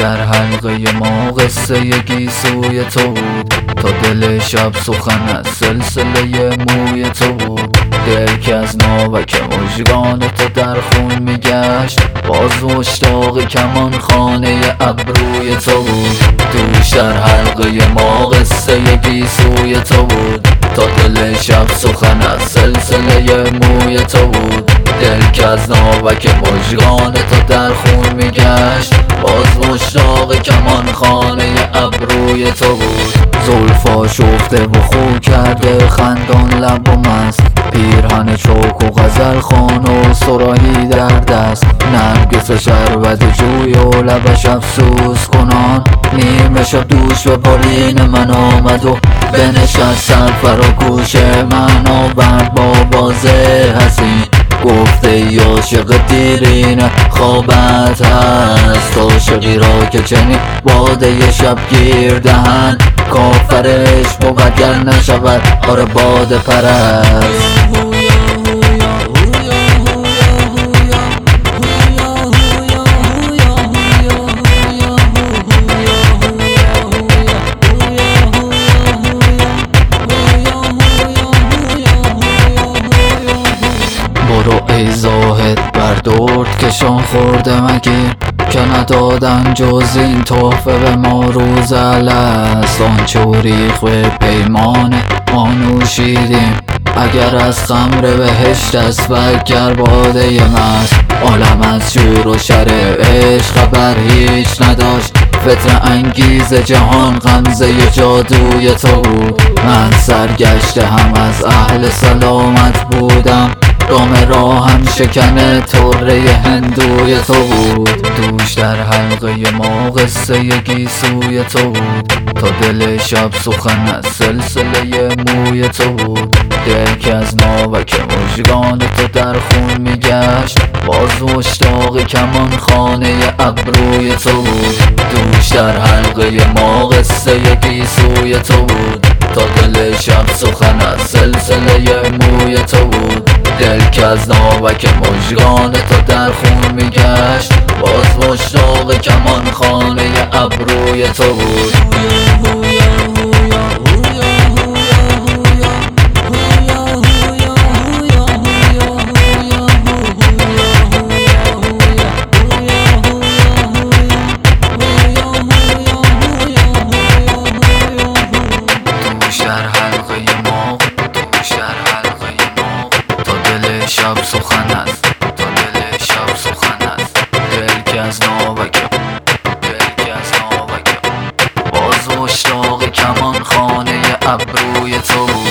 در حلقه ما قصه گیسوی تو بود، تا دل شب سخن از سلسله موی تو بود. دل که از ناوک مژگان تو در خون میگشت، باز مشتاق کمان خانه ابروی تو بود. دوش در حلقه ما قصه گیسوی تو بود، تا دل شب سخن از سلسله موی تو بود. دل که از ناوک مژگان تو در خون میگشت، باز مشتاق کمان خانه ابروی تو بود. زلفا شفته و خو کرده خندان لب و مست، پیرهن چوک و غزل خان و صراحی در دست. نرگس شربت جوی و لبش افسوس کنان، نیمه شب دوش به بالین من آمد و بنشست سر و گوش من آورد با بازه حسین. گفته ای عاشق دیرین خوابت هست، عاشقی را که چنین باده شب گیر دهن، کافرش بود گر نشود آره باده پرست. برو ای زاهد بر درد کشان خورده مگیر، که ندادن جز این تحفه به ما روز الست. آنچه ریخ به پیمان ما نوشیدیم، اگر از خمر بهشت است و اگر باده مست. عالم از شور و شر عشق خبر هیچ نداشت، فتنه انگیز جهان غمزه جادوی تو بود. من سرگشته هم از اهل سلامت بودم، دام راهم شکن طره هندوی تو بود. دوش در حلقه ما قصه گیسوی تو بود، تا دل شب سخن از سلسله موی تو بود. دل که از ناوک مژگان تو در خون میگشت، باز مشتاق کمان خانه ابروی تو بود. دوش در حلقه ما قصه گیسوی تو بود، تا دل شب سخن از سلسله موی تو بود. دل که از ناوک مژگان تو در خون میگشت، باز مشتاق کمان خانه ابروی تو بود. شب سخن است، تا دل شب سخن است. دل که از ناوک باز مشتاق کمان خانه ابروی تو بود.